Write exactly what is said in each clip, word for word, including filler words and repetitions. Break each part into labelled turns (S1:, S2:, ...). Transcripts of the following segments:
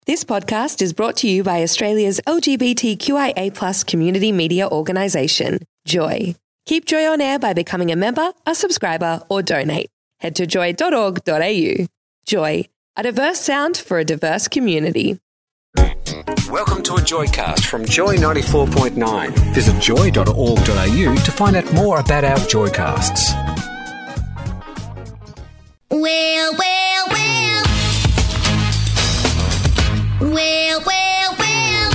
S1: This podcast is brought to you by Australia's L G B T Q I A plus community media organisation, Joy. Keep Joy on air by becoming a member, a subscriber or donate. Head to joy dot org dot a u. Joy, a diverse sound for a diverse community.
S2: Welcome to a Joycast from Joy ninety-four point nine. Visit joy dot org dot a u to find out more about our Joycasts.
S3: Well, well, well. Well, well, well.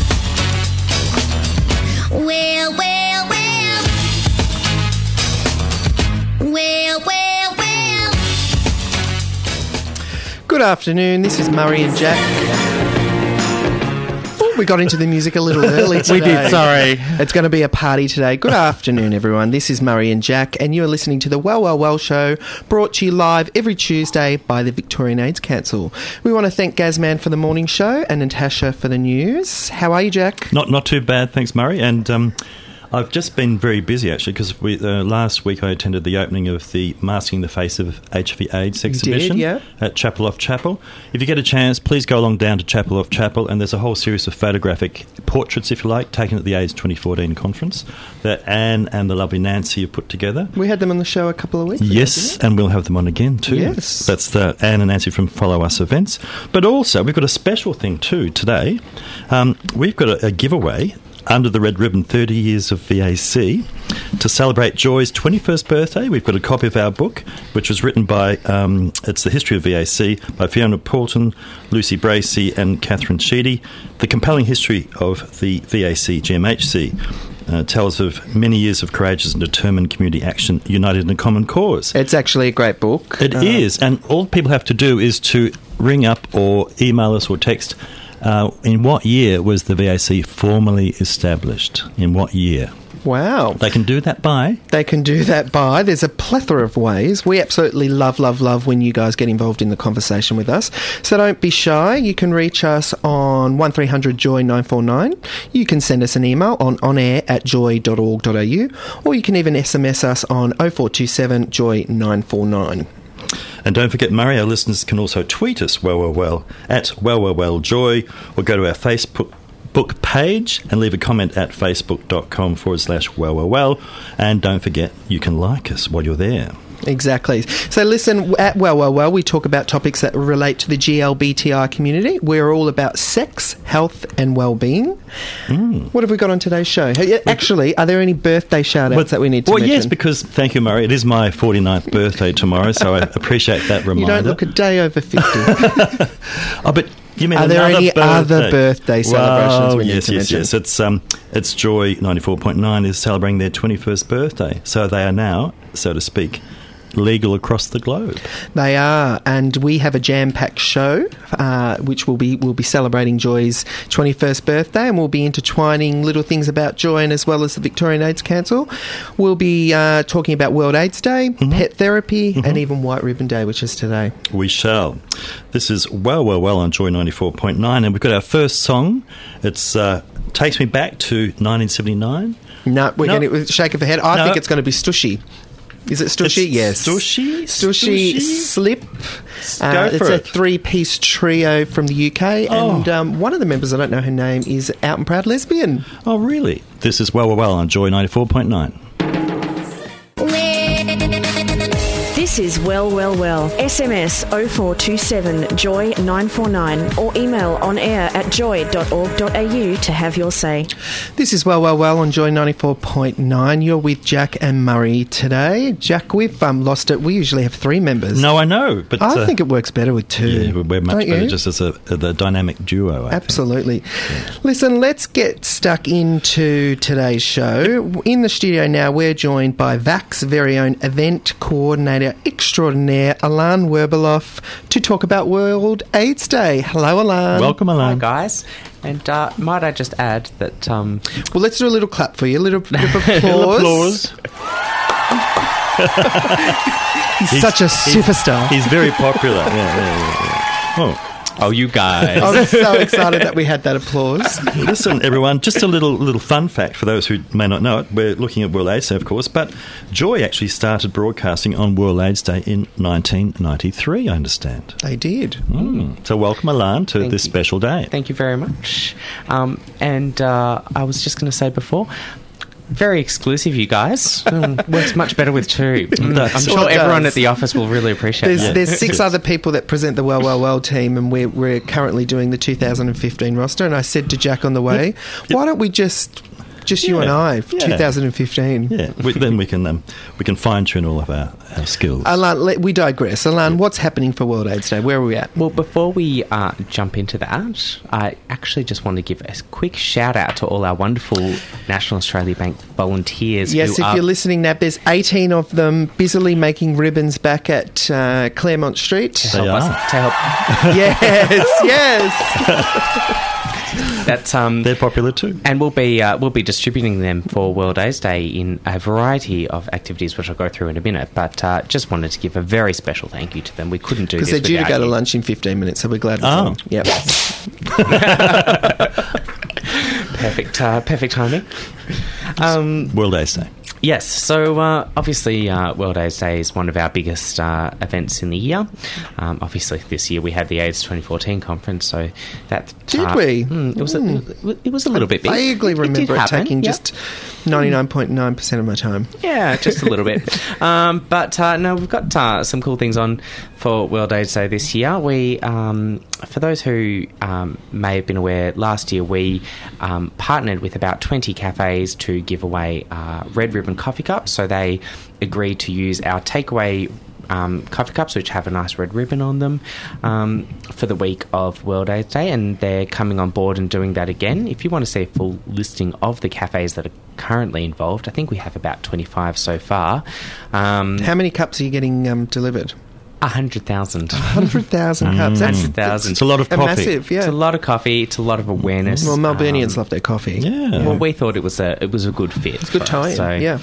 S3: Well, well, well. Well, well, well.
S4: Good afternoon, this is Murray and Jack. Oh, we got into the music a little early today.
S5: We did, sorry.
S4: It's going to be a party today. Good afternoon, everyone. This is Murray and Jack, and you're listening to the Well, Well, Well show, brought to you live every Tuesday by the Victorian AIDS Council. We want to thank Gazman for the morning show and Natasha for the news. How are you, Jack?
S5: Not not too bad, thanks, Murray. And um, I've just been very busy, actually, because we, uh, last week I attended the opening of the Masking the Face of H I V AIDS exhibition
S4: yeah.
S5: at Chapel Off Chapel. If you get a chance, please go along down to Chapel Off Chapel, and there's a whole series of photographic portraits, if you like, taken at the AIDS twenty fourteen conference that Anne and the lovely Nancy have put together.
S4: We had them on the show a couple of weeks ago.
S5: Yes, and we'll have them on again too.
S4: Yes.
S5: That's the Anne and Nancy from Follow Us Events. But also, we've got a special thing too today. Um, we've got a, a giveaway under the red ribbon, thirty years of V A C, to celebrate Joy's twenty-first birthday. We've got a copy of our book, which was written by, um, it's The History of V A C, by Fiona Poulton, Lucy Bracey and Catherine Sheedy. The compelling history of the V A C G M H C uh, tells of many years of courageous and determined community action united in a common cause.
S4: It's actually a great book.
S5: It
S4: Uh,
S5: is, and all people have to do is to ring up or email us or text Uh, in what year was the V A C formally established? In what year?
S4: Wow.
S5: They can do that by?
S4: They can do that by. There's a plethora of ways. We absolutely love, love, love when you guys get involved in the conversation with us. So don't be shy. You can reach us on one three hundred joy nine four nine. You can send us an email on onair at joy dot org dot a u, or you can even S M S us on oh four two seven joy nine four nine.
S5: And don't forget, Murray, our listeners can also tweet us, well, well, well, at well, well, well, joy, or go to our Facebook book page and leave a comment at facebook.com forward slash well, well, well. And don't forget, you can like us while you're there.
S4: Exactly. So listen, at Well, Well, Well, we talk about topics that relate to the G L B T I community. We're all about sex, health and well-being.
S5: Mm.
S4: What have we got on today's show? Hey, actually, are there any birthday shout-outs
S5: well,
S4: that we need to
S5: well,
S4: mention?
S5: Well, yes, because, thank you, Murray, it is my forty-ninth birthday tomorrow, so I appreciate that reminder.
S4: You don't look a day over fifty.
S5: Oh, but you mean
S4: are there any
S5: birthday?
S4: other birthday celebrations
S5: well,
S4: we need
S5: yes,
S4: to
S5: yes,
S4: mention?
S5: yes. It's um, it's Joy ninety-four point nine is celebrating their twenty-first birthday, so they are now, so to speak, legal across the globe.
S4: They are, and we have a jam-packed show, uh, which will be will be celebrating Joy's twenty-first birthday, and we'll be intertwining little things about Joy and as well as the Victorian AIDS Council. We'll be uh, talking about World AIDS Day,
S5: mm-hmm.
S4: pet therapy,
S5: mm-hmm.
S4: and even White Ribbon Day, which is today.
S5: We shall. This is Well, Well, Well on Joy ninety-four point nine, and we've got our first song. It's uh, takes me back to nineteen seventy-nine.
S4: No, we're
S5: No.
S4: going to with a shake of the head. I
S5: No.
S4: think it's going to be Stushy. Is it Stushy?
S5: It's
S4: Yes.
S5: Stushy?
S4: Stushy,
S5: Stushy?
S4: Slip.
S5: Go
S4: Uh,
S5: for
S4: it's a
S5: it.
S4: three-piece trio from the U K,
S5: Oh.
S4: and um, one of the members, I don't know her name, is Out and Proud Lesbian.
S5: Oh, really? This is Well, Well, Well on Joy ninety-four point nine.
S6: This is Well, Well, Well. S M S oh four two seven joy nine four nine or email on air at joy dot org dot a u to have your say.
S4: This is Well, Well, Well on Joy ninety-four point nine. You're with Jack and Murray today. Jack, we've um, lost it. We usually have three members.
S5: No, I know, but
S4: I
S5: uh,
S4: think it works better with two.
S5: yeah, we're much
S4: Don't
S5: better
S4: you?
S5: just as a, the dynamic duo. I
S4: Absolutely. Listen, let's get stuck into today's show. In the studio now, we're joined by V A C's very own event coordinator extraordinaire, Alan Werbeloff, to talk about World AIDS Day. Hello, Alan.
S5: Welcome,
S7: Hi,
S5: Alan.
S7: guys. And uh, might I just add that... Um,
S4: Well, let's do a little clap for you. A little bit of applause.
S5: Applause.
S4: He's, such a superstar.
S5: He's very popular. Yeah, yeah, yeah, yeah. Oh,
S7: Oh, you guys.
S4: I'm so excited that we had that applause.
S5: Listen, everyone, just a little little fun fact for those who may not know it. We're looking at World AIDS Day, of course, but Joy actually started broadcasting on World AIDS Day in nineteen ninety-three, I understand.
S4: They did.
S5: Mm. So welcome, Alan, to
S7: Thank
S5: this
S7: you.
S5: special day.
S7: Thank you very much. Um, and uh, I was just going to say before, very exclusive, you guys. Mm, works much better with two. Mm, I'm
S5: That's
S7: sure
S4: what it
S7: everyone
S4: does.
S7: at the office will really appreciate
S4: There's,
S7: that.
S4: there's six other people that present the Well, Well, Well team, and we're, we're currently doing the two thousand fifteen roster. And I said to Jack on the way, why don't we just, just you
S5: Yeah.
S4: and I, for
S5: Yeah.
S4: twenty fifteen?
S5: Yeah, we, then we can um, we can fine tune all of our, our skills.
S4: Alan, let, we digress. Alan, what's happening for World AIDS Day? Where are we at?
S7: Well, before we uh, jump into that, I actually just want to give a quick shout out to all our wonderful National Australia Bank volunteers.
S4: Yes,
S7: who
S4: if
S7: are,
S4: you're listening, Nab, there's eighteen of them busily making ribbons back at uh, Claremont Street.
S7: to
S5: They
S7: help us,
S5: are.
S7: to help
S4: yes, yes.
S7: that um,
S5: They're popular too.
S7: and we'll be uh, we'll be distributing them for World AIDS Day in a variety of activities, which I'll go through in a minute. But uh, just wanted to give a very special thank you to them. We couldn't do this
S4: Because they're due to
S7: without
S4: go to
S7: you.
S4: lunch in fifteen minutes, so we're glad we're
S5: Oh.
S4: on. Yep.
S7: Perfect, uh, perfect timing. Um,
S5: World AIDS Day.
S7: Yes, so uh, obviously uh, World AIDS Day is one of our biggest uh, events in the year. Um, obviously this year we had the AIDS twenty fourteen conference, so that...
S4: Did
S7: uh,
S4: we?
S7: mm, it, was
S4: Mm.
S7: a, it was a little bit big.
S4: I vaguely
S7: did
S4: remember it,
S7: happen,
S4: taking
S7: yep.
S4: just ninety-nine point nine percent of my time.
S7: Yeah, just a little bit. Um, but uh, no, we've got uh, some cool things on for World AIDS Day this year. We, um, for those who um, may have been aware, last year we um, partnered with about twenty cafes to give away uh, red ribbon coffee cups. So they agreed to use our takeaway Um, coffee cups, which have a nice red ribbon on them, um, for the week of World AIDS Day, and they're coming on board and doing that again. If you want to see a full listing of the cafes that are currently involved, I think we have about twenty-five so far. Um,
S4: How many cups are you getting um, delivered?
S7: A hundred thousand.
S4: one hundred thousand cups. That's,
S7: Hundred thousand.
S5: It's a lot of
S4: a
S5: coffee.
S4: massive, yeah.
S7: It's a lot of coffee. It's a lot of awareness.
S4: Well, Melburnians
S7: Um,
S4: love their coffee.
S5: Yeah.
S7: Well, we thought it was a it was a good fit. It's
S4: a good tie-in, yeah.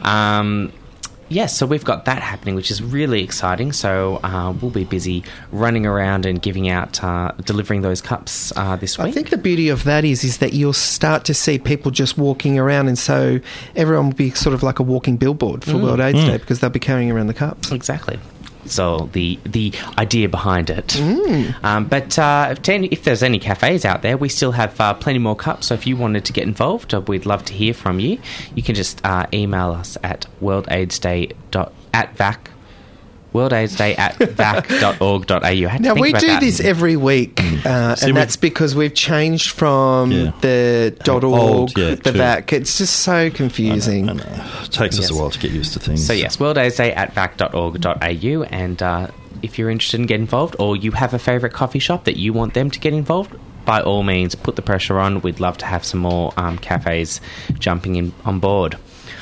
S7: Um, Yes, so we've got that happening, which is really exciting. So uh, we'll be busy running around and giving out, uh, delivering those cups uh, this week.
S4: I think the beauty of that is is that you'll start to see people just walking around, and so everyone will be sort of like a walking billboard for World AIDS Day because they'll be carrying around the cups.
S7: Exactly. So the the idea behind it. Um, but uh, if, to any, if there's any cafes out there, we still have uh, plenty more cups. So if you wanted to get involved, uh, we'd love to hear from you. You can just uh, email us at worldaidsday dot at vac worldaidsday at vac dot org dot a u. I had to
S4: Now,
S7: think
S4: we
S7: about
S4: do
S7: that.
S4: this every week, uh,
S5: See,
S4: and
S5: we-
S4: that's because we've changed from
S5: Yeah.
S4: the .org,
S5: Old, yeah,
S4: the
S5: to-
S4: V A C. It's just so confusing.
S5: I know. It takes us
S7: Yes.
S5: a while to get used to things.
S7: So yes, worldaidsday at vac dot org dot a u, and uh, if you're interested in getting involved, or you have a favourite coffee shop that you want them to get involved, by all means, put the pressure on. We'd love to have some more um, cafes jumping in on board.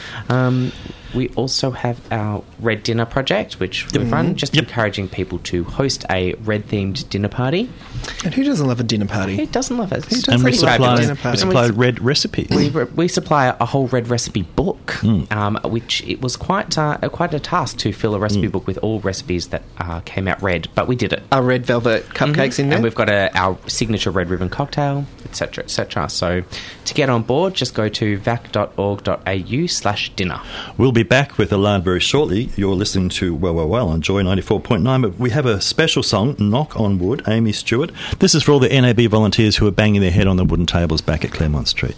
S7: Um, we also have our Red Dinner project, which we've run, just
S5: Yep.
S7: encouraging people to host a red-themed dinner party.
S4: And who doesn't love a dinner
S7: Who
S4: party?
S7: doesn't love it? It's
S5: and we
S7: pretty
S5: supply,
S7: fabulous.
S4: dinner
S5: we
S4: party.
S5: supply red recipes.
S7: We, re- we supply a whole red recipe book,
S5: Mm.
S7: um, which it was quite uh, quite a task to fill a recipe book with all recipes that uh, came out red, but we did it.
S4: Are red velvet cupcakes in there?
S7: And we've got a, our signature red ribbon cocktail, et cetera, et cetera. So to get on board, just go to vac dot org dot a u slash dinner.
S5: We'll be back with Alan very shortly. You're listening to Well, Well, Well on Joy ninety-four point nine, but we have a special song, Knock on Wood, Amy Stewart. This is for all the N A B volunteers who are banging their head on the wooden tables back at Claremont Street.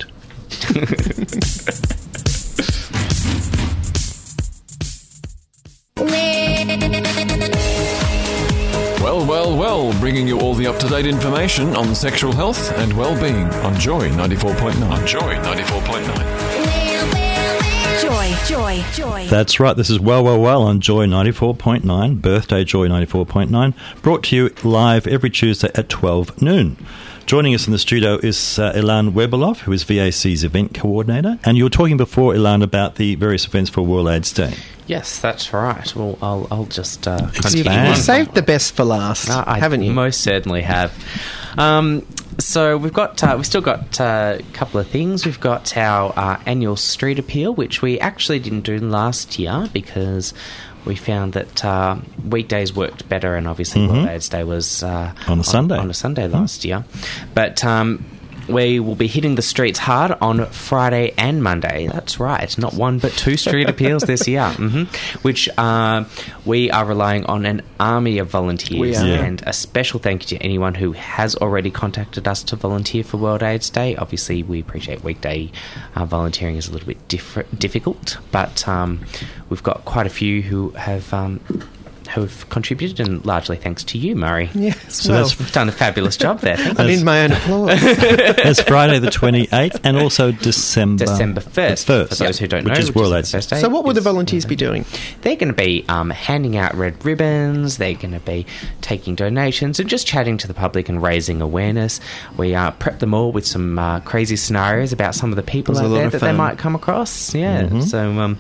S8: Well, well, well, bringing you all the up-to-date information on sexual health and well-being on Joy ninety-four point nine. Joy ninety-four point nine.
S6: Joy, joy, joy.
S5: That's right, this is Well, Well, Well on Joy ninety-four point nine, Birthday Joy ninety-four point nine, brought to you live every Tuesday at twelve noon. Joining us in the studio is uh, Ilan Weberloff, who is V A C's event coordinator. And you were talking before, Ilan, about the various events for World AIDS Day.
S7: Yes, that's right. Well, I'll, I'll just uh,
S5: Expand.
S4: You've,
S7: continue.
S4: you've saved the best for last,
S7: No, I
S4: haven't you?
S7: most certainly have. Um, so we've got uh, we've still got uh, a couple of things. We've got our uh, annual street appeal, which we actually didn't do last year because we found that uh, weekdays worked better, and obviously
S5: Mhm.
S7: World AIDS Day was uh,
S5: On a Sunday.
S7: On a Sunday last year, but. Um, We will be hitting the streets hard on Friday and Monday. That's right, not one but two street appeals this year, hmm which uh, we are relying on an army of volunteers.
S4: We are.
S5: Yeah.
S7: And a special thank you to anyone who has already contacted us to volunteer for World AIDS Day. Obviously, we appreciate weekday uh, volunteering is a little bit diff- difficult, but um, we've got quite a few who have... Um, who have contributed, and largely thanks to you, Murray.
S4: Yes,
S5: So
S4: well,
S5: that's-
S7: You've done a fabulous job there. Thank
S4: I
S7: you.
S4: need my own applause.
S5: It's Friday the twenty-eighth and also December...
S7: December first,
S5: the first,
S7: for those who don't
S5: which
S7: know.
S5: is World AIDS
S7: the
S5: Day.
S7: first day.
S4: So what will the
S7: Is-
S4: volunteers be doing?
S7: They're going to be um, handing out red ribbons, they're going to be taking donations and just chatting to the public and raising awareness. We uh, prep them all with some uh, crazy scenarios about some of the people
S4: It was a
S7: out
S4: lot
S7: there
S4: of
S7: that they
S4: fun.
S7: might come across. Yeah,
S5: Mhm.
S7: so... Um,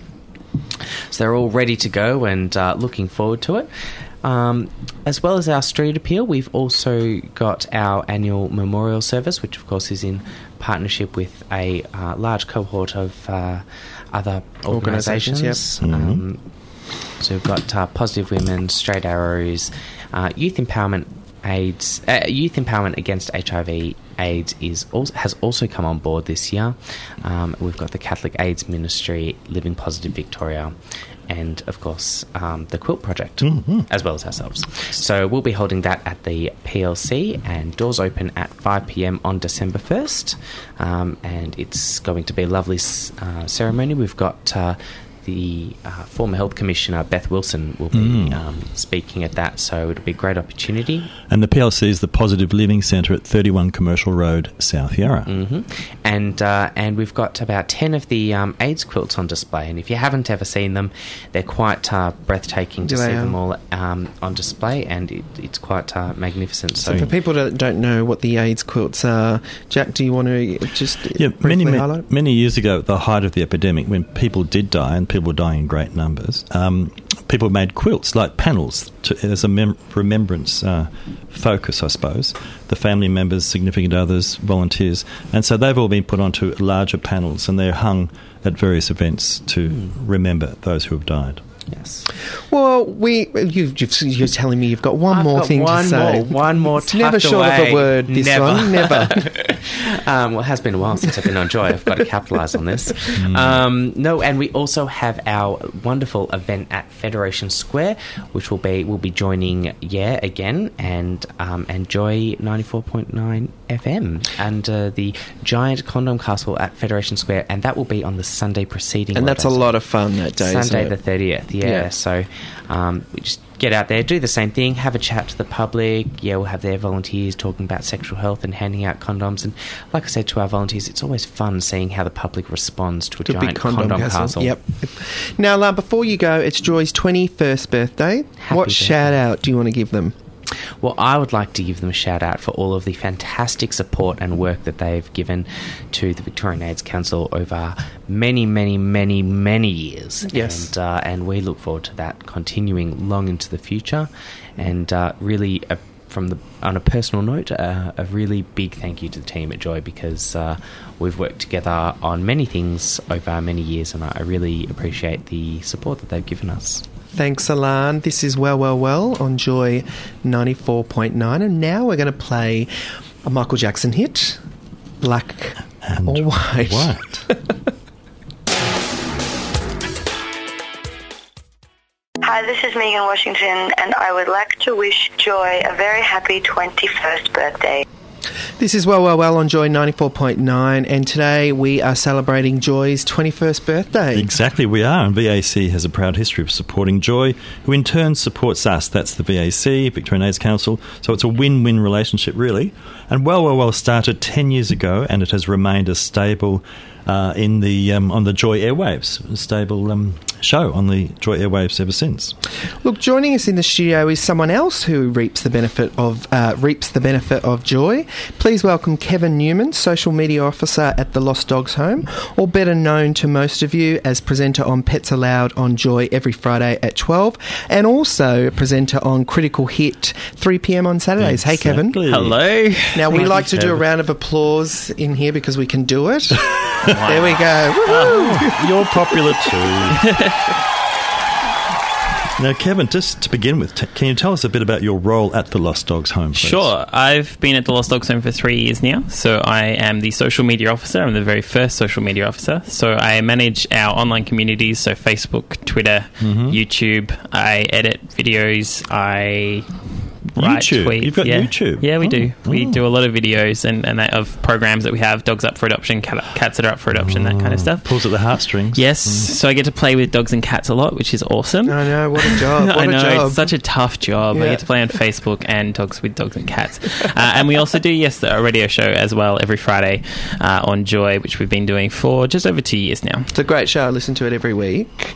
S7: so they're all ready to go and uh, looking forward to it. Um, as well as our street appeal, we've also got our annual memorial service, which of course is in partnership with a uh, large cohort of uh, other
S4: Organisations,
S7: organisations.
S4: yep.
S7: Um, so we've got uh, Positive Women, Straight Arrows, uh, Youth Empowerment AIDS, uh, Youth Empowerment Against H I V AIDS is also, has also come on board this year. Um, we've got the Catholic AIDS Ministry, Living Positive Victoria, and of course um, the Quilt Project,
S5: Mhm.
S7: as well as ourselves. So we'll be holding that at the P L C, and doors open at five p.m. on December first, um, and it's going to be a lovely uh, ceremony. We've got uh, the uh, former Health Commissioner, Beth Wilson, will be
S5: Mm.
S7: um, speaking at that, so it'll be a great opportunity.
S5: And the P L C is the Positive Living Centre at thirty-one Commercial Road, South Yarra.
S7: hmm And uh, and we've got about ten of the um, AIDS quilts on display, and if you haven't ever seen them, they're quite uh, breathtaking to
S4: Do
S7: see
S4: they,
S7: them
S4: um,
S7: all um, on display, and it, it's quite uh, magnificent.
S4: So
S7: So,
S4: for people that don't know what the AIDS quilts are, Jack, do you want to just
S5: Yeah,
S4: briefly
S5: many, many,
S4: highlight?
S5: many years ago, at the height of the epidemic, when people did die, and people were dying in great numbers, um, people made quilts, like panels, to, as a mem- remembrance uh, focus, I suppose. The family members, significant others, volunteers. And so they've all been put onto larger panels, and they're hung at various events to
S7: Mm.
S5: remember those who have died.
S7: yes.
S4: Well, we you've, you've, you're telling me you've got one
S7: I've
S4: more
S7: got
S4: thing
S7: one
S4: to say.
S7: More, one more
S4: It's never
S7: tucked
S4: short of
S7: away.
S4: a word, this
S7: Never.
S4: one. Never.
S7: um, well, it has been a while since I've been on Joy. I've got to capitalise on this. Um, no, and we also have our wonderful event at Federation Square, which will be we'll be joining Yeah again and um, and Joy ninety-four point nine F M and uh, the giant condom castle at Federation Square, and that will be on the Sunday preceding.
S4: And
S7: World
S4: that's a
S7: AIDS.
S4: lot of fun that day, isn't
S7: Sunday
S4: it?
S7: the thirtieth, yeah.
S4: Yeah.
S7: So um, we just get out there, do the same thing, have a chat to the public. Yeah, we'll have their volunteers talking about sexual health and handing out condoms. And like I said to our volunteers, it's always fun seeing how the public responds to a
S4: To a
S7: giant
S4: big condom,
S7: condom,
S4: castle.
S7: castle.
S4: Yep. Now, uh, before you go, it's Joy's twenty-first birthday.
S7: Happy
S4: what
S7: birthday.
S4: shout out do you want to give them?
S7: Well, I would like to give them a shout out for all of the fantastic support and work that they've given to the Victorian AIDS Council over many, many, many, many years.
S4: Yes.
S7: And, uh, and we look forward to that continuing long into the future. And uh, really, uh, from the on a personal note, uh, a really big thank you to the team at Joy, because uh, we've worked together on many things over many years, and I really appreciate the support that they've given us.
S4: Thanks, Alan. This is Well, Well, Well on Joy ninety-four point nine. And now we're going to play a Michael Jackson hit, Black
S5: And
S4: or White.
S5: White.
S9: Hi, this is Megan Washington, and I would like to wish Joy a very happy twenty-first birthday.
S4: This is Well, Well, Well on Joy ninety-four point nine, and today we are celebrating Joy's twenty-first birthday.
S5: Exactly, we are, and V A C has a proud history of supporting Joy, who in turn supports us. That's the V A C, Victorian AIDS Council, so it's a win-win relationship, really. And Well, Well, Well started ten years ago, and it has remained a stable uh, in the um, on the Joy airwaves, a stable um, show on the Joy airwaves ever since.
S4: Look, joining us in the studio is someone else who reaps the benefit of uh, reaps the benefit of Joy. Please welcome Kevin Newman, social media officer at the Lost Dogs Home, or better known to most of you as presenter on Pets Aloud on Joy every Friday at twelve, and also a presenter on Critical Hit three p.m. on Saturdays. Hey, Kevin.
S5: Exactly.
S7: Hello.
S4: Now, we
S5: Thank
S4: like
S5: you,
S4: to do a
S5: Kevin.
S4: round of applause in here because we can do it. There we go. Woo-hoo.
S5: You're popular too. Now, Kevin, just to begin with, t- can you tell us a bit about your role at the Lost Dogs Home, please?
S10: Sure. I've been at the Lost Dogs Home for three years now. So I am the social media officer. I'm the very first social media officer. So I manage our online communities, so Facebook, Twitter,
S5: Mm-hmm.
S10: YouTube. I edit videos. I write
S5: YouTube?
S10: tweets.
S5: You've got
S10: yeah.
S5: YouTube?
S10: Yeah, we
S5: Oh,
S10: do. We
S5: oh.
S10: do a lot of videos and, and that of programs that we have, dogs up for adoption, cat, cats that are up for adoption, that kind of stuff.
S5: Pulls at the heartstrings.
S10: Yes, so I get to play with dogs and cats a lot, which is awesome.
S4: I know, what a job. What
S10: I know,
S4: a job.
S10: it's such a tough job. I
S4: Yeah.
S10: get to play on Facebook and dogs with dogs and cats. Uh, and we also do, yes, a radio show as well every Friday uh, on Joy, which we've been doing for just over two years now.
S4: It's a great show. I listen to it every week.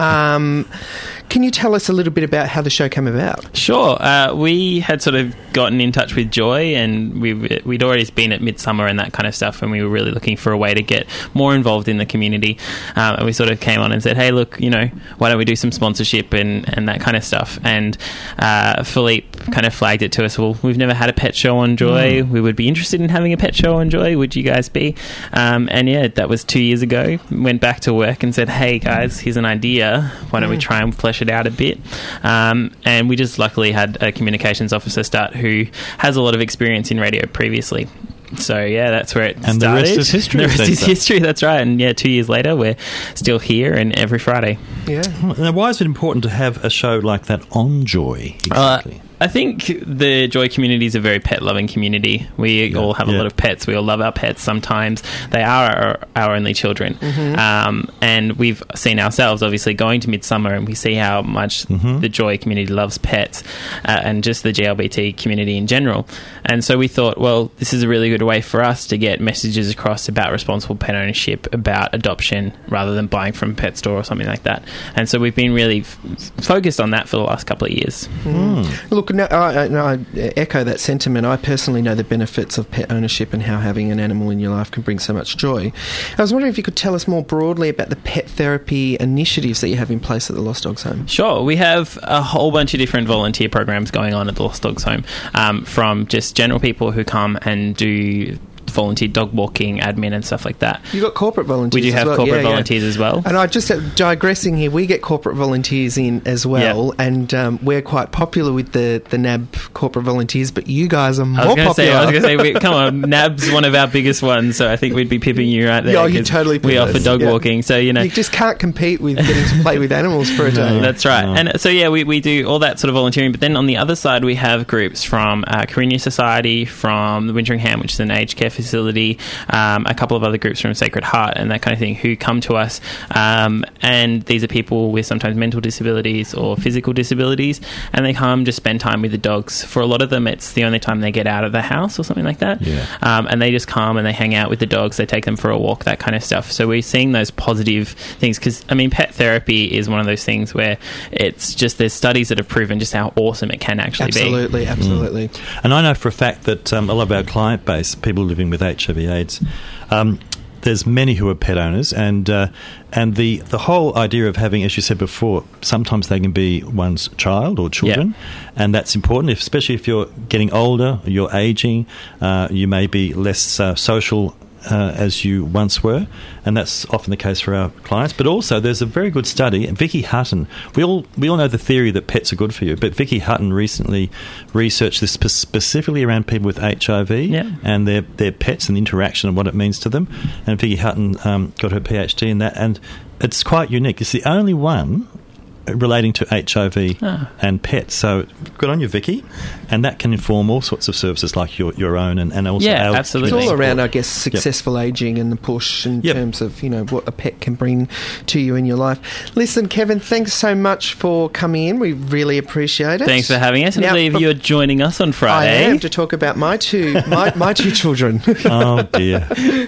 S4: Um, can you tell us a little bit about how the show came about?
S10: Sure. Uh, we had sort of gotten in touch with Joy, and we, we'd already been at Midsummer and that kind of stuff, and we were really looking for a way to get more involved in the community. Um, and we sort of came on and said, hey, look, you know, why don't we do some sponsorship and, and that kind of stuff? And uh, Philippe kind of flagged it to us. Well, we've never had a pet show on Joy. Mm. We would be interested in having a pet show on Joy. Would you guys be? Um, and yeah, that was two years ago. Went back to work and said, hey, guys, here's an idea. Why don't mm. we try and flesh it out a bit? Um, and we just luckily had a communications officer start who has a lot of experience in radio previously. So, yeah, that's where it
S5: and
S10: started.
S5: And the rest is history.
S10: The rest is history, that's right. And, yeah, two years later, we're still here and every Friday.
S4: Yeah.
S5: Now, why is it important to have a show like that on Joy, exactly?
S10: Uh, I think the Joy community is a very pet-loving community. We
S5: yeah,
S10: all have
S5: yeah.
S10: a lot of pets. We all love our pets. Sometimes they are our, our only children. Mm-hmm. Um, and we've seen ourselves, obviously, going to Midsummer, and we see how much mm-hmm. the Joy community loves pets uh, and just the G L B T community in general. And so we thought, well, this is a really good way for us to get messages across about responsible pet ownership, about adoption, rather than buying from a pet store or something like that. And so we've been really f- focused on that for the last couple of years.
S4: Mm. Look, no, I, no, I echo that sentiment. I personally know the benefits of pet ownership and how having an animal in your life can bring so much joy. I was wondering if you could tell us more broadly about the pet therapy initiatives that you have in place at the Lost Dogs Home.
S10: Sure. We have a whole bunch of different volunteer programs going on at the Lost Dogs Home, um, from just general people who come and do volunteer dog walking, admin and stuff like that.
S4: You've got corporate volunteers.
S10: We do have
S4: as well.
S10: corporate
S4: yeah,
S10: volunteers
S4: yeah.
S10: as well.
S4: And I just uh, digressing here, we get corporate volunteers in as well,
S10: yeah.
S4: and um, we're quite popular with the, the N A B corporate volunteers, but you guys are more
S10: I was gonna
S4: popular.
S10: Say, I was going to say, we, come on, N A B's one of our biggest ones, so I think we'd be pipping you right there.
S4: Yeah, you totally
S10: We
S4: us.
S10: offer dog
S4: yeah.
S10: walking, so you know.
S4: You just can't compete with getting to play with animals for a day.
S10: No, that's right. No. And so, yeah, we, we do all that sort of volunteering, but then on the other side, we have groups from uh, Carina Society, from the Winteringham, which is an aged care facility, um, a couple of other groups from Sacred Heart and that kind of thing who come to us. Um, and these are people with sometimes mental disabilities or physical disabilities, and they come just spend time with the dogs. For a lot of them, it's the only time they get out of the house or something like that.
S5: Yeah.
S10: Um, and they just come and they hang out with the dogs, they take them for a walk, that kind of stuff. So we're seeing those positive things because, I mean, pet therapy is one of those things where it's just there's studies that have proven just how awesome it can actually
S4: absolutely,
S10: be.
S4: Absolutely, absolutely.
S5: Mm. And I know for a fact that um, a lot of our client base, people living with H I V AIDS, um, there's many who are pet owners, and uh, and the, the whole idea of having, as you said before, sometimes they can be one's child or children,
S10: yep.
S5: and that's important, if, especially if you're getting older, you're ageing, uh, you may be less uh, social Uh, as you once were, and that's often the case for our clients. But also, there's a very good study. Vicky Hutton. We all we all know the theory that pets are good for you, but Vicky Hutton recently researched this spe- specifically around people with H I V
S10: yeah.
S5: and their their pets and the interaction and what it means to them. And Vicky Hutton um, got her PhD in that, and it's quite unique. It's the only one relating to H I V oh. and pets. So good on you, Vicky. And that can inform all sorts of services like your your own and, and also
S10: yeah,
S5: our
S10: absolutely.
S4: It's all around, I guess, successful yep. ageing and the push in yep. terms of, you know, what a pet can bring to you in your life. Listen, Kevin, thanks so much for coming in. We really appreciate it.
S10: Thanks for having us. And
S4: now,
S10: I believe you're joining us on Friday.
S4: I am, to talk about my two my, my two children.
S5: Oh, dear.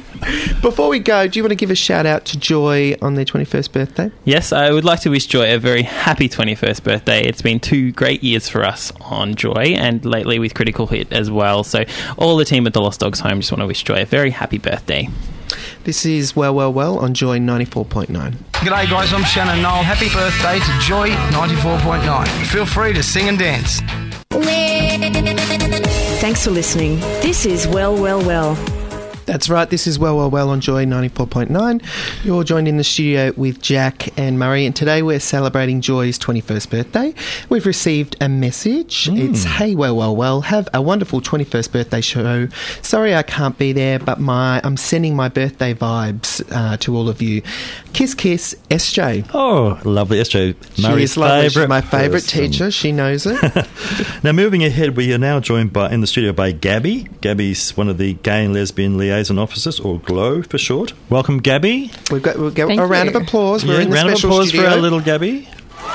S4: Before we go, do you want to give a shout out to Joy on their twenty-first birthday?
S10: Yes, I would like to wish Joy a very happy twenty-first birthday. It's been two great years for us on Joy, and lately with Critical Hit as well. So all the team at the Lost Dogs Home just want to wish Joy a very happy birthday.
S4: This is Well, Well, Well on Joy ninety-four point nine.
S11: G'day guys, I'm Shannon Noel. Happy birthday to Joy ninety-four point nine. Feel free to sing and dance.
S6: Thanks for listening. This is Well, Well, Well.
S4: That's right. This is Well, Well, Well on Joy ninety-four point nine. You're joined in the studio with Jack and Murray, and today we're celebrating Joy's twenty-first birthday. We've received a message. Mm. It's, hey, well, well, well, have a wonderful twenty-first birthday show. Sorry I can't be there, but my I'm sending my birthday vibes uh, to all of you. Kiss, kiss, S J.
S5: Oh, lovely. S J,
S4: She
S5: Murray's
S4: is lovely. She's
S5: favourite
S4: my favourite
S5: person.
S4: teacher. She knows it.
S5: Now, moving ahead, we are now joined by in the studio by Gabby. Gabby's one of the Gay and Lesbian Liaison Officers, or GLOW for short. Welcome, Gabby.
S4: We've got, we've got
S12: Thank
S4: a round
S12: you.
S4: of applause. We're
S5: Yeah,
S4: in the
S5: round of
S4: special
S5: applause
S4: studio.
S5: for our little Gabby.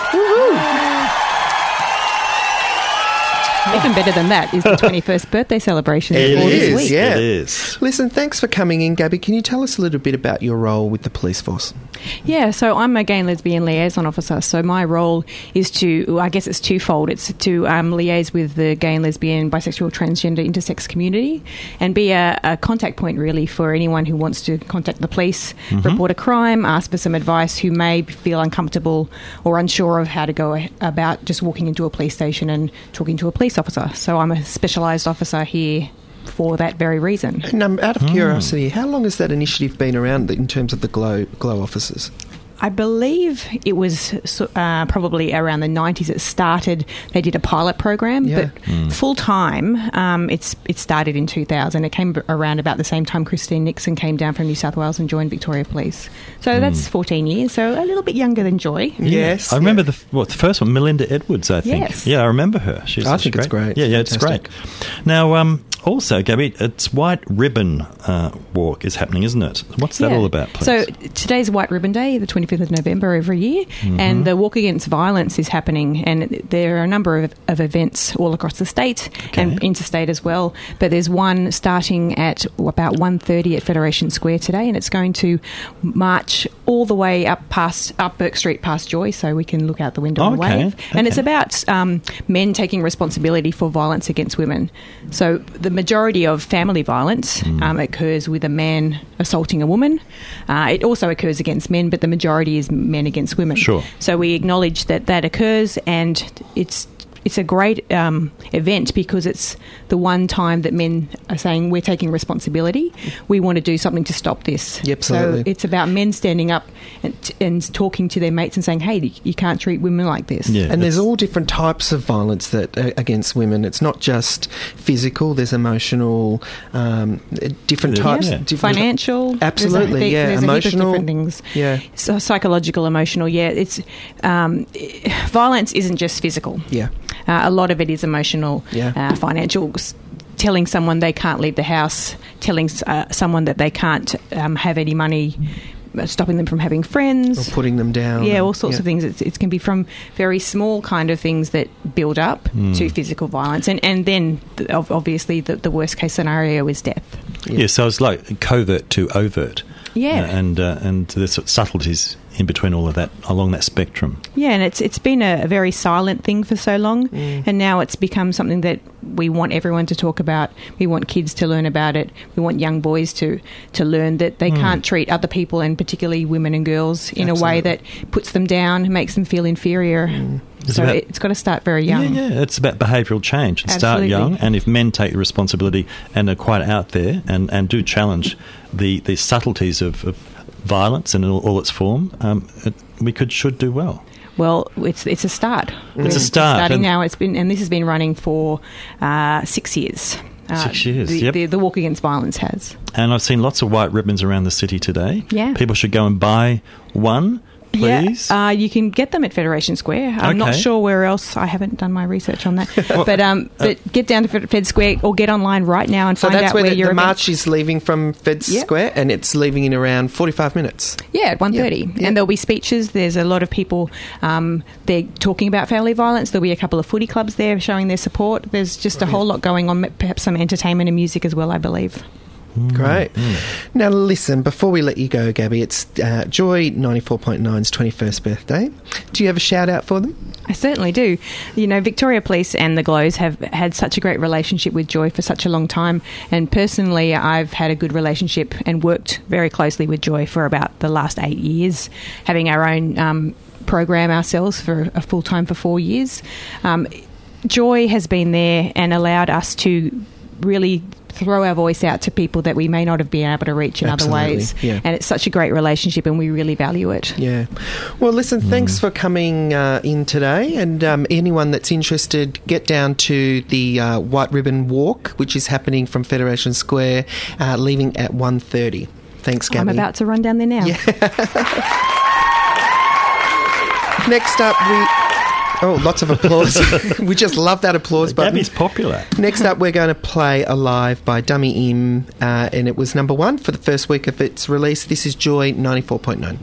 S12: Even better than that is the twenty-first birthday celebration
S4: It
S12: all this
S4: is,
S12: week.
S4: yeah.
S5: It is.
S4: Listen, thanks for coming in, Gabby. Can you tell us a little bit about your role with the police force?
S12: Yeah, so I'm a gay and lesbian liaison officer. So my role is to, I guess it's twofold. It's to um, liaise with the gay and lesbian, bisexual, transgender, intersex community and be a, a contact point really for anyone who wants to contact the police,
S5: Mm-hmm.
S12: report a crime, ask for some advice, who may feel uncomfortable or unsure of how to go about just walking into a police station and talking to a police officer. So I'm a specialised officer here for that very reason.
S4: And um, out of curiosity, how long has that initiative been around in terms of the GLOW, GLOW officers?
S12: I believe it was uh, probably around the nineties it started. They did a pilot program,
S4: Yeah.
S12: but full time, um, it's it started in two thousand. It came around about the same time Christine Nixon came down from New South Wales and joined Victoria Police. So that's fourteen years, so a little bit younger than Joy.
S4: Yes.
S5: I remember the what the first one, Melinda Edwards, I think.
S12: Yes.
S5: Yeah, I remember her. She's
S4: I
S5: she's
S4: think it's great.
S5: Yeah, yeah, it's
S4: Fantastic.
S5: great. Now, um, also, Gabby, it's White Ribbon uh, Walk is happening, isn't it? What's that
S12: Yeah.
S5: all about, please?
S12: So today's White Ribbon Day, the twenty-fifth of November every year,
S5: Mm-hmm.
S12: and the Walk Against Violence is happening, and there are a number of, of events all across the state and interstate as well, but there's one starting at about one thirty at Federation Square today, and it's going to march all the way up past up Burke Street past Joy, so we can look out the window and
S5: Okay,
S12: wave. And it's
S5: okay.
S12: about um, men taking responsibility for violence against women. So the majority of family violence
S5: Mm.
S12: um, occurs with a man assaulting a woman. Uh, it also occurs against men, but the majority is men against women.
S5: Sure.
S12: So we acknowledge that that occurs, and it's it's a great um, event because it's the one time that men are saying we're taking responsibility. We want to do something to stop this.
S4: Yep, absolutely.
S12: So it's about men standing up and, and talking to their mates and saying, hey, you can't treat women like this.
S5: Yeah,
S4: And there's
S5: it's-
S4: all different types of violence that uh, against women. It's not just physical. There's emotional, um, uh, different
S5: Yeah.
S4: types.
S5: Yeah.
S4: Different
S12: Financial,
S4: Absolutely,
S12: there's a,
S4: yeah.
S12: there's
S4: Emotional,
S12: a heap of different things.
S4: Yeah.
S12: So psychological, emotional, yeah. It's um, violence isn't just physical.
S4: Yeah.
S12: Uh, a lot of it is emotional,
S4: Yeah.
S12: uh, financial. s- Telling someone they can't leave the house, telling uh, someone that they can't um, have any money, uh, stopping them from having friends.
S4: Or putting them down.
S12: Yeah,
S4: and-
S12: all sorts
S4: yeah.
S12: of things. It's, it can be from very small kind of things that build up to physical violence. And, and then, th- ob- obviously, the, the worst case scenario is death.
S5: Yeah, so it's like covert to overt.
S12: Yeah.
S5: Uh, and uh, and there's sort of subtleties in between all of that, along that spectrum.
S12: Yeah, and it's it's been a, a very silent thing for so long, and now it's become something that we want everyone to talk about. We want kids to learn about it. We want young boys to, to learn that they can't treat other people, and particularly women and girls, in a way that puts them down, makes them feel inferior.
S5: It's
S12: So
S5: about-
S12: it's got to start very young.
S5: Yeah, yeah, it's about behavioural change. And start
S12: Absolutely.
S5: young, and if men take the responsibility and are quite out there and, and do challenge the, the subtleties of, of violence in all, all its form, um, it, we could should do well.
S12: Well, it's it's a start.
S5: It's a start,
S12: Starting
S5: and-
S12: now, it's been and this has been running for uh, six years. Uh,
S5: Six years,
S12: The,
S5: yep.
S12: the, the Walk Against Violence has.
S5: And I've seen lots of white ribbons around the city today.
S12: Yeah.
S5: People should go and buy one, please.
S12: Yeah, uh, you can get them at Federation Square. I'm not
S5: Okay.
S12: sure where else. I haven't done my research on that. but um, but get down to Fed, Fed Square or get online right now and
S4: So
S12: find
S4: that's
S12: out
S4: where
S12: where,
S4: the,
S12: your
S4: the
S12: event-
S4: march is leaving from Fed
S12: Yep.
S4: Square, and it's leaving in around forty-five minutes.
S12: Yeah, at one thirty.
S4: Yeah.
S12: And there'll be speeches. There's a lot of people, um, they're talking about family violence. There'll be a couple of footy clubs there showing their support. There's just a whole lot going on, perhaps some entertainment and music as well, I believe.
S4: Great. Now, listen, before we let you go, Gabby, it's uh, Joy ninety-four point nine's twenty-first birthday. Do you have a shout out for them?
S12: I certainly do. You know, Victoria Police and the Glows have had such a great relationship with Joy for such a long time. And personally, I've had a good relationship and worked very closely with Joy for about the last eight years, having our own um, program ourselves for a full time for four years. Um, Joy has been there and allowed us to really throw our voice out to people that we may not have been able to reach in
S4: Absolutely,
S12: other ways.
S4: yeah.
S12: And it's such a great relationship, and we really value it.
S4: Yeah. Well, listen, thanks for coming uh, in today. And um, anyone that's interested, get down to the uh, White Ribbon Walk, which is happening from Federation Square, uh, leaving at one thirty. Thanks, Gabby.
S12: I'm about to run down there now.
S4: Next up, we... Oh, lots of applause. We just love that applause button.
S5: Gabby's popular.
S4: Next up, we're going to play Alive by Dummy Im, uh, and it was number one for the first week of its release. This is Joy ninety-four point nine.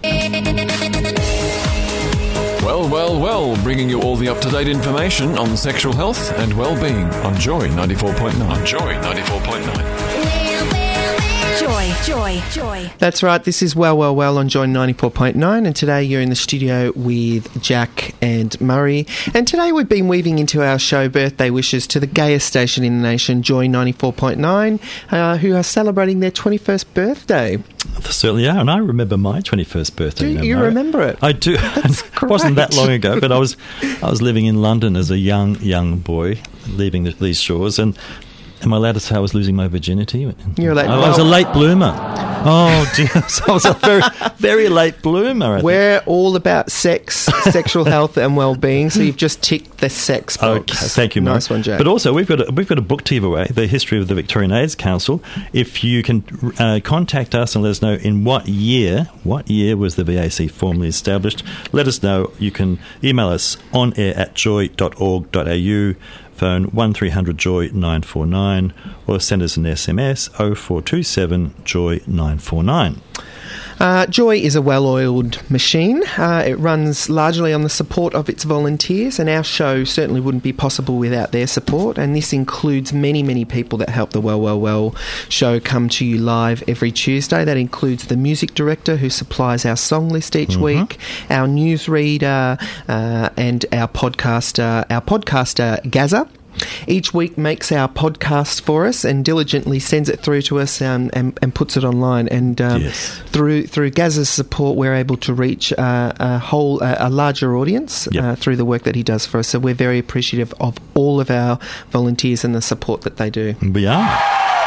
S8: Well, well, well, bringing you all the up-to-date information on sexual health and well-being on Joy ninety-four point nine. Joy ninety-four point nine.
S6: Joy, joy, joy.
S4: That's right. This is Well, Well, Well on Joy ninety-four point nine, and today you're in the studio with Jack and Murray. And today we've been weaving into our show birthday wishes to the gayest station in the nation, Joy ninety-four point nine, uh, who are celebrating their twenty-first birthday.
S5: They certainly are, and I remember my twenty-first birthday.
S4: Do
S5: you know,
S4: you
S5: Murray.
S4: remember it?
S5: I do. It wasn't that long ago, but I was I was living in London as a young young boy, leaving the, these shores, and am I allowed to say I was losing my virginity?
S4: You're a late
S5: I was a late bloomer. Oh, dear. So I was a very, very late bloomer. I
S4: We're all about sex, sexual health and well-being, so you've just ticked the sex box.
S5: Okay, thank you, Mark.
S4: Nice one, Jack.
S5: But also, we've got a, we've got a book to give away, The History of the Victorian AIDS Council. If you can uh, contact us and let us know in what year, what year was the V A C formally established, let us know. You can email us on air at joy dot org dot a u, phone one three hundred joy nine four nine, or send us an S M S oh four two seven joy nine four nine.
S4: Uh, Joy is a well-oiled machine. Uh, it runs largely on the support of its volunteers, and our show certainly wouldn't be possible without their support, and this includes many, many people that help the Well, Well, Well show come to you live every Tuesday. That includes the music director who supplies our song list each
S5: Mm-hmm.
S4: week, our newsreader, uh, and our podcaster, our podcaster Gaza. Each week makes our podcast for us and diligently sends it through to us um, and, and puts it online. And um,
S5: Yes.
S4: through through Gaz's support, we're able to reach uh, a whole uh, a larger audience
S5: Yep.
S4: uh, through the work that he does for us. So we're very appreciative of all of our volunteers and the support that they do.
S5: We are.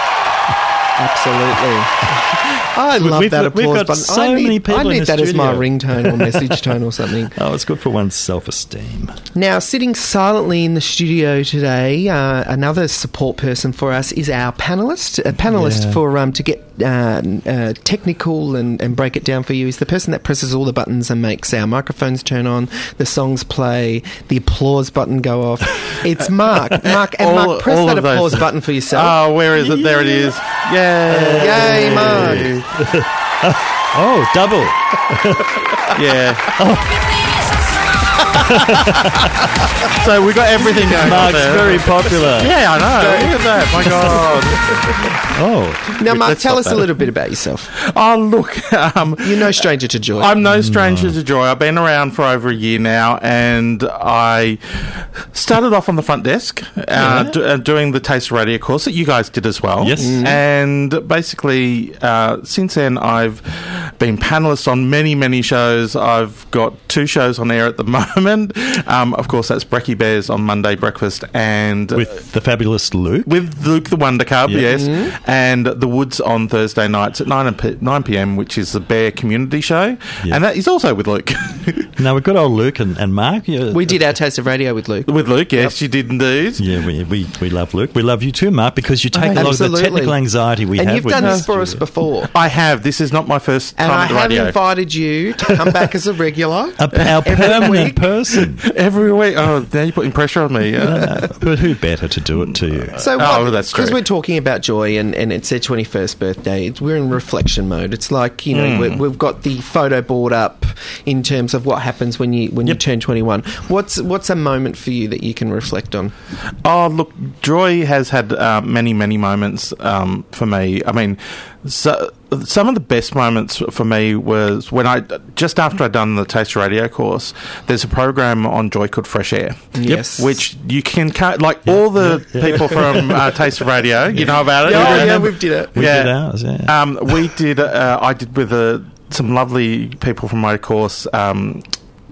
S4: Absolutely. I love
S5: We've
S4: that
S5: got- we've
S4: applause
S5: got
S4: button.
S5: so
S4: I need,
S5: many people
S4: I
S5: in
S4: need
S5: the
S4: that as my
S5: studio.
S4: ringtone or message tone or something.
S5: Oh, it's good for one's self-esteem.
S4: Now, sitting silently in the studio today, uh, another support person for us is our panellist. A panellist
S5: Yeah.
S4: for um, to get uh, uh, technical and, and break it down for you is the person that presses all the buttons and makes our microphones turn on, the songs play, the applause button go off. It's Mark. Mark, and
S13: All-
S4: Mark, press
S13: all
S4: that
S13: of those.
S4: applause button for yourself.
S13: Oh, where is it? There it is. Yay!
S4: Yay, Mark.
S5: Oh, double.
S13: Yeah. So we got everything going on
S5: Mark's
S13: there.
S5: very popular.
S13: Yeah, I know. Look at that. My God.
S5: Oh.
S4: Now, Mark,
S13: Let's
S4: tell
S13: stop
S4: us a
S13: that.
S4: little bit about yourself.
S13: Oh, look. Um,
S4: You're no stranger to joy.
S13: I'm no stranger to joy. I've been around for over a year now, and I started off on the front desk uh, do, uh, doing the Taste of Radio course that you guys did as well.
S5: Yes. Mm.
S13: And basically, uh, since then, I've been panellist on many, many shows. I've got two shows on air at the moment. Um, of course, that's Brekkie Bears on Monday breakfast, and
S5: With the fabulous Luke.
S13: with Luke the Wonder Cub,
S5: Yeah.
S13: yes,
S4: Mm-hmm.
S13: and The Woods on Thursday nights at nine p.m, which is the Bear Community Show,
S5: Yeah.
S13: and that is also with Luke.
S5: Now, we've got old Luke and, and Mark. Yeah,
S4: We did our Taste of Radio with Luke.
S13: with Luke, yes, you did indeed.
S5: Yeah, we, we, we love Luke. We love you too, Mark, because you take a lot of the
S4: Absolutely.
S5: technical anxiety we
S4: and
S5: have
S4: you've
S5: with
S4: done
S5: the
S4: this for us
S5: studio.
S4: before.
S13: I have. This is not my first
S4: And
S13: time
S4: I
S13: at the
S4: have
S13: radio.
S4: invited you to come back as a regular.
S5: A, our
S4: Every
S5: permanent
S4: week.
S5: person.
S13: Every week. Oh, now you're putting pressure on me. Uh,
S5: But who better to do it to you?
S4: So,
S13: Oh,
S4: what,
S13: that's
S4: because
S13: true.
S4: we're talking about joy and, and it's their twenty-first birthday, it's, we're in reflection mode. It's like, you know,
S13: Mm.
S4: we're, we've got the photo board up in terms of what happens when you when
S5: Yep.
S4: you turn twenty-one. What's what's a moment for you that you can reflect on?
S13: Oh, look, Joy has had uh, many, many moments um, for me. I mean, so, some of the best moments for me was when I, just after I'd done the Taste Radio course, there's a program on Joy called Fresh Air.
S4: Yes.
S13: Which you can, cut like all the people from uh, Taste of Radio, you know about it.
S4: Yeah,
S13: You
S4: yeah,
S13: remember?
S4: we've did it.
S5: We
S13: Yeah.
S5: did ours, yeah.
S13: Um, we did. Uh, I did with uh, some lovely people from my course. Um,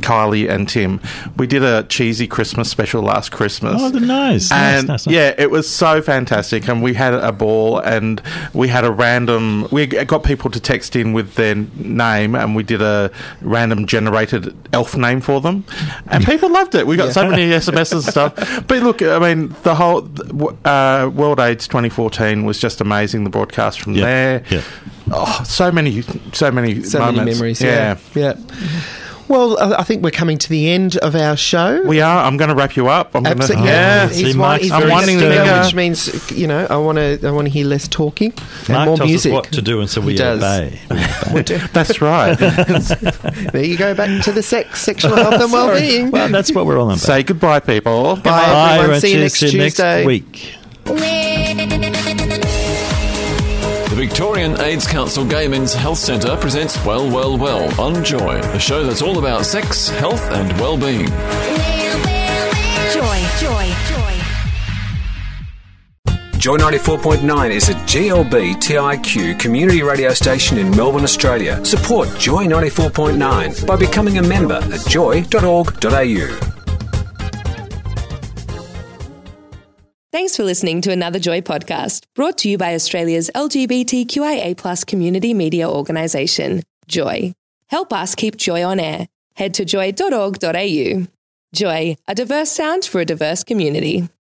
S13: Kylie and Tim. We did a cheesy Christmas special last Christmas.
S5: Oh, nice.
S13: And
S5: nice, nice, nice.
S13: yeah, it was so fantastic. And we had a ball, and we had a random, we got people to text in with their name, and we did a random generated elf name for them. And people loved it. We got
S4: Yeah.
S13: so many S M Ses and stuff. But look, I mean, the whole uh, World AIDS twenty fourteen was just amazing. The broadcast from
S5: Yep.
S13: there.
S5: Yep.
S13: Oh, so many, so many
S4: So
S13: moments.
S4: many memories.
S13: Yeah.
S4: Yeah. yeah. Well, I I think we're coming to the end of our show.
S13: We are. I'm going to wrap you up. I'm
S4: Absolutely.
S13: Going to,
S4: Yeah.
S13: yeah.
S4: He's,
S5: See,
S4: one,
S5: Mike's
S4: he's
S13: I'm
S4: very
S13: winding the
S4: stern,
S13: finger.
S4: which means, you know, I want to I want to hear less talking and
S5: Mark
S4: more
S5: tells
S4: music.
S5: us what to do, and so
S4: He
S5: we
S4: does.
S5: obey. We obey.
S13: That's right.
S4: There you go, back to the sex, sexual health and
S5: Sorry.
S4: well-being.
S5: Well, that's what we're all about.
S13: Say goodbye, people.
S4: Bye,
S5: Bye,
S4: everyone.
S5: everyone.
S4: See you
S5: Cheers.
S4: next
S5: See you
S4: Tuesday.
S5: next week.
S8: The Victorian AIDS Council Gay Men's Health Centre presents Well, Well, Well on Joy, a show that's all about sex, health and well-being.
S6: Joy, joy, joy.
S2: Joy ninety-four point nine is a G L B T I Q community radio station in Melbourne, Australia. Support Joy ninety-four point nine by becoming a member at joy dot org dot a u.
S1: Thanks for listening to another Joy podcast, brought to you by Australia's L G B T Q I A plus community media organisation, Joy. Help us keep Joy on air. Head to joy dot org dot a u. Joy, a diverse sound for a diverse community.